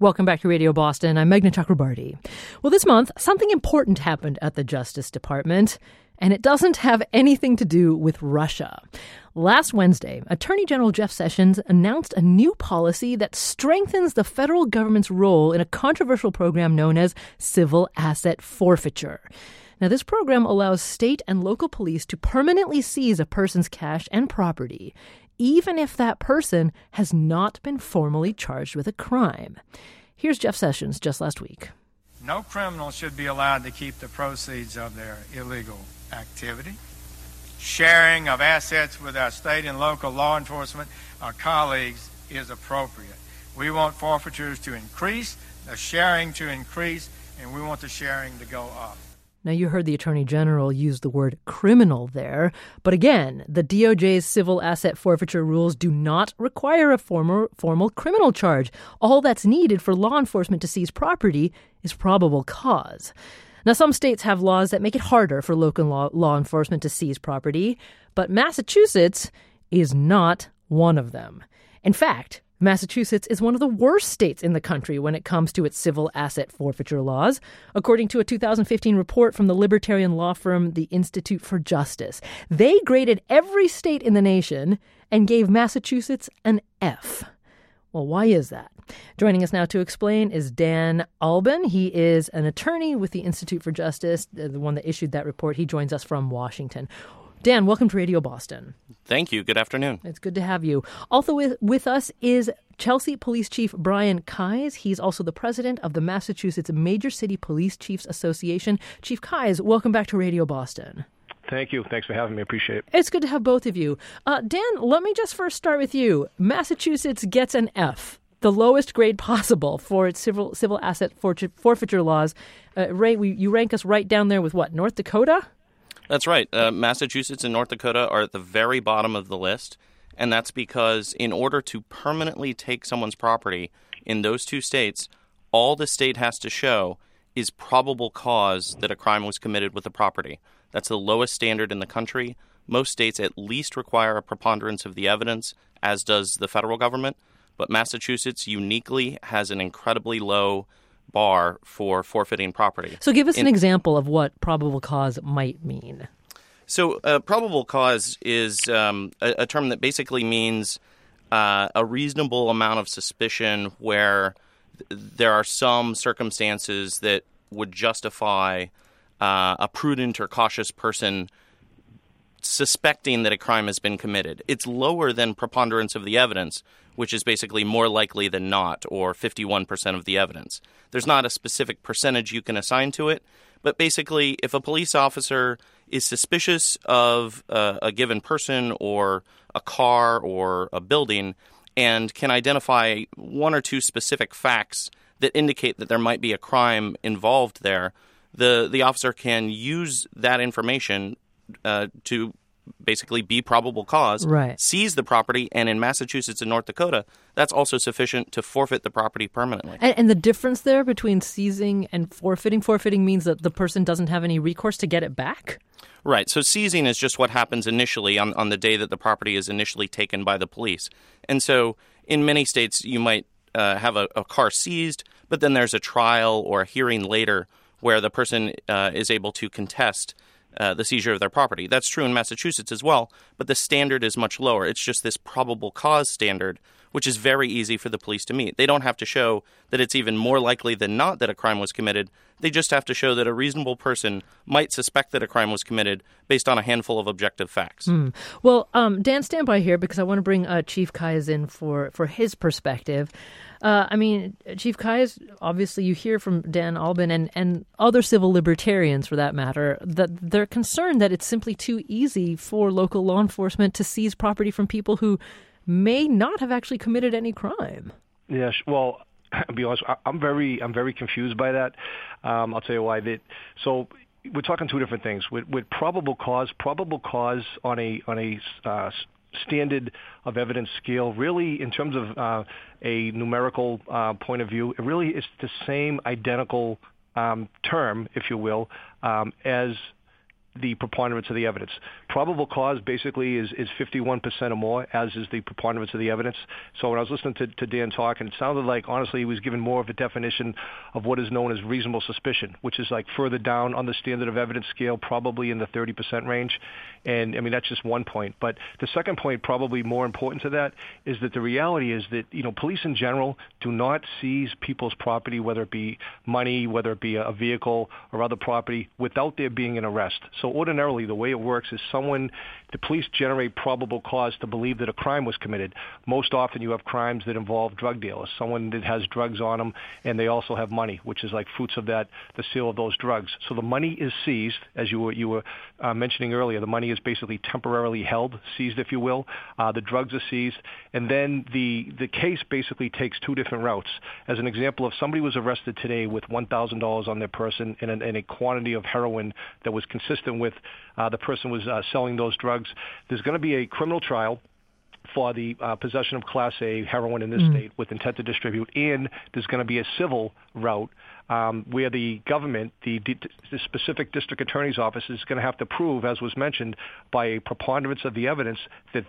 Welcome back to Radio Boston. I'm Meghna Chakrabarti. Well, this month, something important happened at the Justice Department, and it doesn't have anything to do with Russia. Last Wednesday, Attorney General Jeff Sessions announced a new policy that strengthens the federal government's role in a controversial program known as civil asset forfeiture. Now, this program allows state and local police to permanently seize a person's cash and property, even if that person has not been formally charged with a crime. Here's Jeff Sessions just last week. No criminal should be allowed to keep the proceeds of their illegal activity. Sharing of assets with our state and local law enforcement, our colleagues, is appropriate. We want forfeitures to increase, the sharing to increase, and we want the sharing to go up. Now, you heard the Attorney General use the word criminal there. But again, the DOJ's civil asset forfeiture rules do not require a formal criminal charge. All that's needed for law enforcement to seize property is probable cause. Now, some states have laws that make it harder for local law enforcement to seize property, but Massachusetts is not one of them. In fact, Massachusetts is one of the worst states in the country when it comes to its civil asset forfeiture laws, according to a 2015 report from the libertarian law firm the Institute for Justice. They graded every state in the nation and gave Massachusetts an F. Well, why is that? Joining us now to explain is Dan Albin. He is an attorney with the Institute for Justice, the one that issued that report. He joins us from Washington. Dan, welcome to Radio Boston. Thank you. Good afternoon. It's good to have you. Also with us is Chelsea Police Chief Brian Keyes. He's also the president of the Massachusetts Major City Police Chiefs Association. Chief Keyes, welcome back to Radio Boston. Thank you. Thanks for having me. Appreciate it. It's good to have both of you. Dan, let me just first start with you. Massachusetts gets an F, the lowest grade possible for its civil asset forfeiture laws. You rank us right down there with what, North Dakota? That's right. Massachusetts and North Dakota are at the very bottom of the list, and that's because in order to permanently take someone's property in those two states, all the state has to show is probable cause that a crime was committed with the property. That's the lowest standard in the country. Most states at least require a preponderance of the evidence, as does the federal government, but Massachusetts uniquely has an incredibly low bar for forfeiting property. So give us an example of what probable cause might mean. So probable cause is a term that basically means a reasonable amount of suspicion where there are some circumstances that would justify a prudent or cautious person suspecting that a crime has been committed. It's lower than preponderance of the evidence, which is basically more likely than not, or 51% of the evidence. There's not a specific percentage you can assign to it, but basically if a police officer is suspicious of a given person or a car or a building and can identify one or two specific facts that indicate that there might be a crime involved there, the officer can use that information to basically be probable cause, right, seize the property, and in Massachusetts and North Dakota, that's also sufficient to forfeit the property permanently. And the difference there between seizing and forfeiting means that the person doesn't have any recourse to get it back? Right. So seizing is just what happens initially on the day that the property is initially taken by the police. And so in many states, you might have a car seized, but then there's a trial or a hearing later where the person is able to contest the seizure of their property. That's true in Massachusetts as well, but the standard is much lower. It's just this probable cause standard, which is very easy for the police to meet. They don't have to show that it's even more likely than not that a crime was committed. They just have to show that a reasonable person might suspect that a crime was committed based on a handful of objective facts. Well, Dan, stand by here because I want to bring Chief Keyes in for his perspective. Chief Keyes, obviously you hear from Dan Albin and other civil libertarians, for that matter, that they're concerned that it's simply too easy for local law enforcement to seize property from people who may not have actually committed any crime. Yes, well, I'll be honest, I'm very confused by that. I'll tell you why. So we're talking two different things. With probable cause on a standard of evidence scale, really, in terms of a numerical point of view, it really is the same identical term, if you will, as the preponderance of the evidence. Probable cause basically is 51% or more, as is the preponderance of the evidence. So when I was listening to Dan talk, and it sounded like, honestly, he was given more of a definition of what is known as reasonable suspicion, which is like further down on the standard of evidence scale, probably in the 30% range. And, I mean, that's just one point. But the second point, probably more important to that, is that the reality is that, police in general do not seize people's property, whether it be money, whether it be a vehicle or other property, without there being an arrest. So ordinarily, the way it works is the police generate probable cause to believe that a crime was committed. Most often you have crimes that involve drug dealers, someone that has drugs on them, and they also have money, which is like fruits of that, the sale of those drugs. So the money is seized, as you were mentioning earlier. The money is basically temporarily held, seized, if you will. The drugs are seized, and then the case basically takes two different routes. As an example, if somebody was arrested today with $1,000 on their person and a quantity of heroin that was consistent with the person was selling those drugs, there's going to be a criminal trial for the possession of Class A heroin in this state with intent to distribute, and there's going to be a civil route where the government, the specific district attorney's office, is going to have to prove, as was mentioned, by a preponderance of the evidence that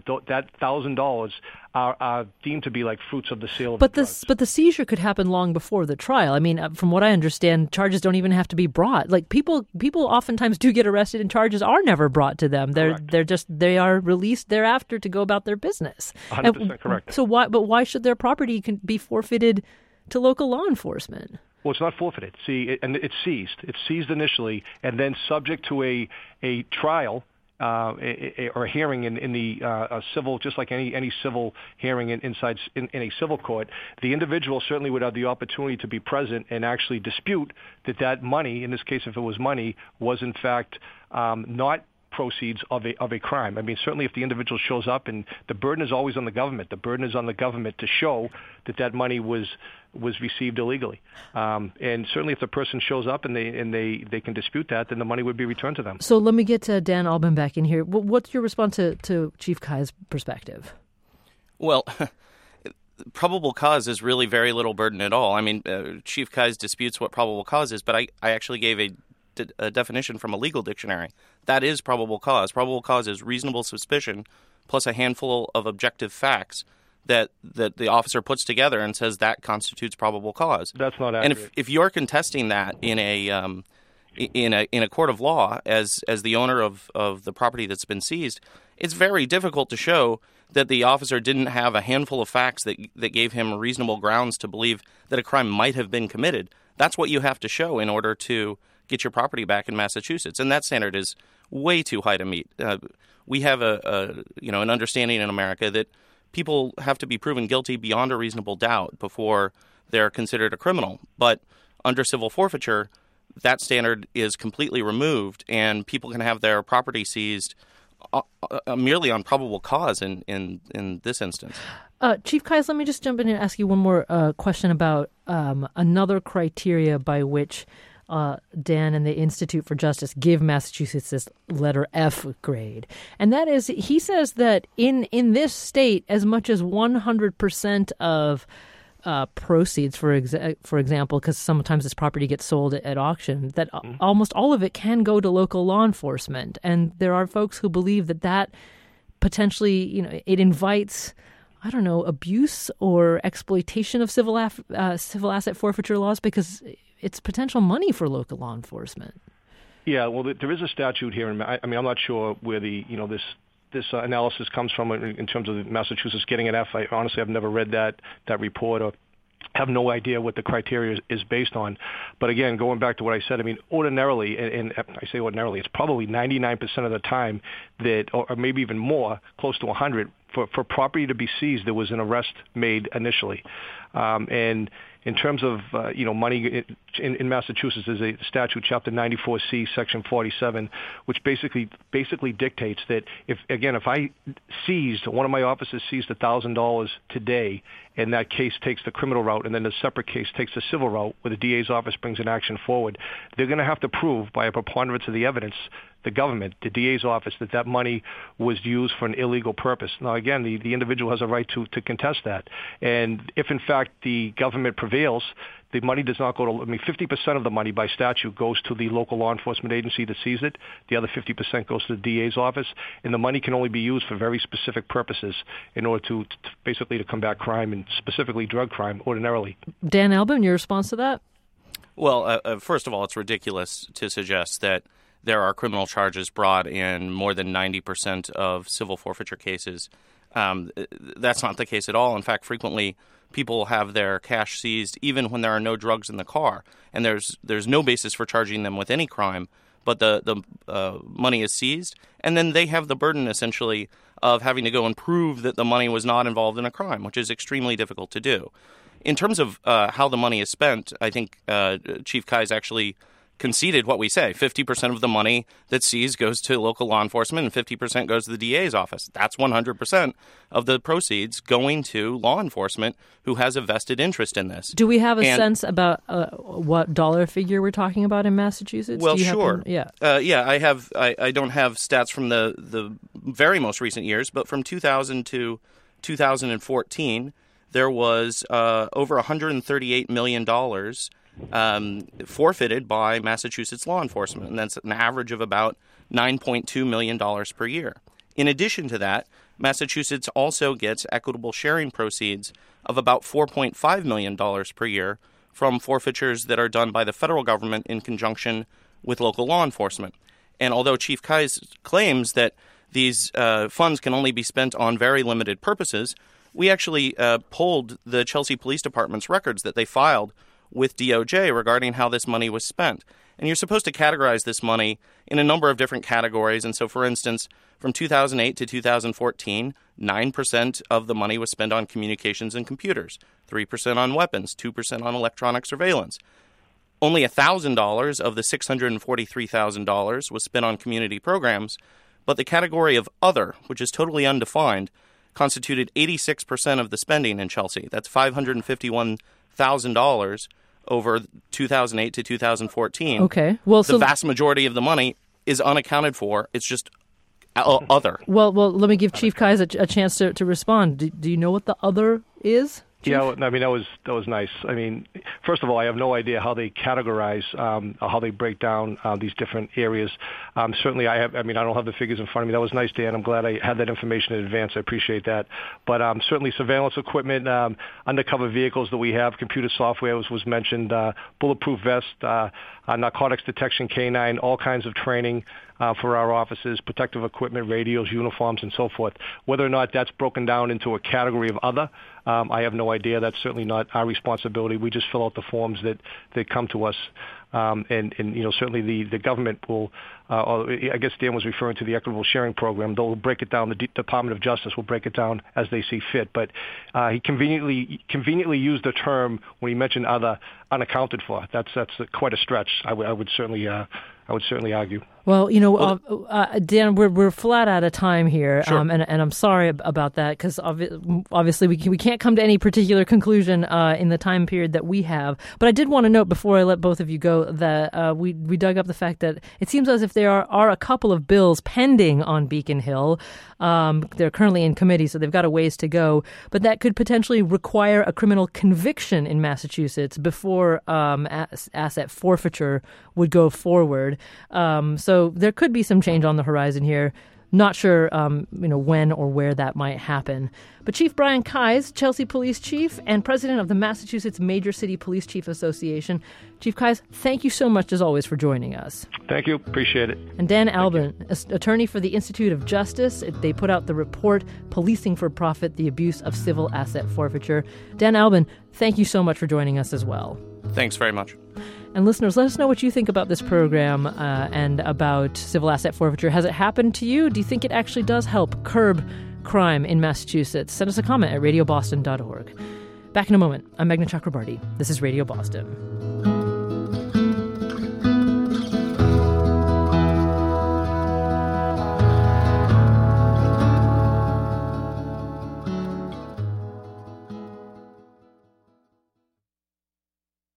$1,000 are deemed to be like fruits of the sale of drugs. But the seizure could happen long before the trial. I mean, from what I understand, charges don't even have to be brought. Like people oftentimes do get arrested and charges are never brought to them. They are released thereafter to go about their business. 100% correct. So why should their property be forfeited to local law enforcement? Well, it's not forfeited. See, and it's seized. It's seized initially, and then subject to a trial or a hearing in the civil, just like any civil hearing in a civil court. The individual certainly would have the opportunity to be present and actually dispute that money, in this case, if it was money, was in fact not proceeds of a crime. I mean, certainly if the individual shows up, and the burden is always on the government. The burden is on the government to show that money was received illegally. And certainly if the person shows up and they can dispute that, then the money would be returned to them. So let me get Dan Albin back in here. What's your response to Chief Kai's perspective? Well, probable cause is really very little burden at all. I mean, Chief Kai's disputes what probable cause is, but I actually gave a definition from a legal dictionary. That is probable cause. Probable cause is reasonable suspicion plus a handful of objective facts that the officer puts together and says that constitutes probable cause. That's not accurate. And if you're contesting that in a court of law as the owner of the property that's been seized, it's very difficult to show that the officer didn't have a handful of facts that gave him reasonable grounds to believe that a crime might have been committed. That's what you have to show in order to get your property back in Massachusetts, and that standard is way too high to meet. We have an understanding in America that people have to be proven guilty beyond a reasonable doubt before they're considered a criminal. But under civil forfeiture, that standard is completely removed, and people can have their property seized merely on probable cause in this instance. Chief Kais, let me just jump in and ask you one more question about another criteria by which Dan and the Institute for Justice give Massachusetts this letter F grade. And that is, he says that in this state, as much as 100% of proceeds, for example, because sometimes this property gets sold at auction, that almost all of it can go to local law enforcement. And there are folks who believe that potentially, it invites, I don't know, abuse or exploitation of civil asset forfeiture laws because it's potential money for local law enforcement. Yeah, well, there is a statute here. I mean, I'm not sure where this analysis comes from in terms of Massachusetts getting an F. I honestly have never read that report or have no idea what the criteria is based on. But again, going back to what I said, I mean, ordinarily, and I say ordinarily, it's probably 99% of the time that, or maybe even more, close to 100, for property to be seized, there was an arrest made initially. And in terms of money in Massachusetts, there's a statute, Chapter 94C, Section 47, which basically dictates that if I seized, one of my officers seized $1,000 today, and that case takes the criminal route, and then the separate case takes the civil route, where the DA's office brings an action forward, they're going to have to prove by a preponderance of the evidence, the government, the DA's office, that money was used for an illegal purpose. Now, again, the individual has a right to contest that. And if, in fact, fact the government prevails, the money does not go to, 50% of the money by statute goes to the local law enforcement agency that sees it. The other 50% goes to the DA's office, and the money can only be used for very specific purposes in order to basically to combat crime, and specifically drug crime ordinarily. Dan Albin, your response to that? Well, first of all, it's ridiculous to suggest that there are criminal charges brought in more than 90% of civil forfeiture cases. That's not the case at all. In fact, frequently people have their cash seized even when there are no drugs in the car, and there's no basis for charging them with any crime, but the money is seized, and then they have the burden essentially of having to go and prove that the money was not involved in a crime, which is extremely difficult to do. In terms of how the money is spent, I think Chief Kise actually conceded what we say. 50% of the money that's seized goes to local law enforcement and 50% goes to the DA's office. That's 100% of the proceeds going to law enforcement who has a vested interest in this. Do we have a sense about what dollar figure we're talking about in Massachusetts? Well, sure. I don't have stats from the very most recent years, but from 2000 to 2014, there was over $138 million forfeited by Massachusetts law enforcement, and that's an average of about $9.2 million per year. In addition to that, Massachusetts also gets equitable sharing proceeds of about $4.5 million per year from forfeitures that are done by the federal government in conjunction with local law enforcement. And although Chief Kise claims that these funds can only be spent on very limited purposes, we actually pulled the Chelsea Police Department's records that they filed with DOJ regarding how this money was spent. And you're supposed to categorize this money in a number of different categories. And so, for instance, from 2008 to 2014, 9% of the money was spent on communications and computers, 3% on weapons, 2% on electronic surveillance. Only $1,000 of the $643,000 was spent on community programs, but the category of other, which is totally undefined, constituted 86% of the spending in Chelsea. That's $551,000 over 2008 to 2014. Okay. Well, the vast majority of the money is unaccounted for. It's just other. Well, let me give Chief Kise a chance to respond. Do you know what the other is? Chief? Yeah, I mean, that was nice. I mean, first of all, I have no idea how they categorize, how they break down these different areas. Certainly, I don't have the figures in front of me. That was nice, Dan. I'm glad I had that information in advance. I appreciate that. But certainly, surveillance equipment, undercover vehicles that we have, computer software was mentioned, bulletproof vest, narcotics detection canine, all kinds of training for our officers, protective equipment, radios, uniforms, and so forth. Whether or not that's broken down into a category of other, I have no idea. That's certainly not our responsibility. We just fill out the forms that come to us. And certainly the government will, I guess Dan was referring to the equitable sharing program. They'll break it down. The Department of Justice will break it down as they see fit. But he conveniently used the term when he mentioned other unaccounted for. That's quite a stretch. I would certainly argue. Well, Dan, we're flat out of time here, sure. And I'm sorry about that because obviously we can't come to any particular conclusion in the time period that we have. But I did want to note before I let both of you go that we dug up the fact that it seems as if there are a couple of bills pending on Beacon Hill. They're currently in committee, so they've got a ways to go. But that could potentially require a criminal conviction in Massachusetts before asset forfeiture would go forward. So there could be some change on the horizon here. Not sure, when or where that might happen. But Chief Brian Kise, Chelsea Police Chief and President of the Massachusetts Major City Police Chief Association. Chief Kise, thank you so much, as always, for joining us. Thank you. Appreciate it. And Dan Albin, attorney for the Institute of Justice. They put out the report, Policing for Profit, the Abuse of Civil Asset Forfeiture. Dan Albin, thank you so much for joining us as well. Thanks very much. And listeners, let us know what you think about this program and about civil asset forfeiture. Has it happened to you? Do you think it actually does help curb crime in Massachusetts? Send us a comment at radioboston.org. Back in a moment. I'm Meghna Chakrabarti. This is Radio Boston.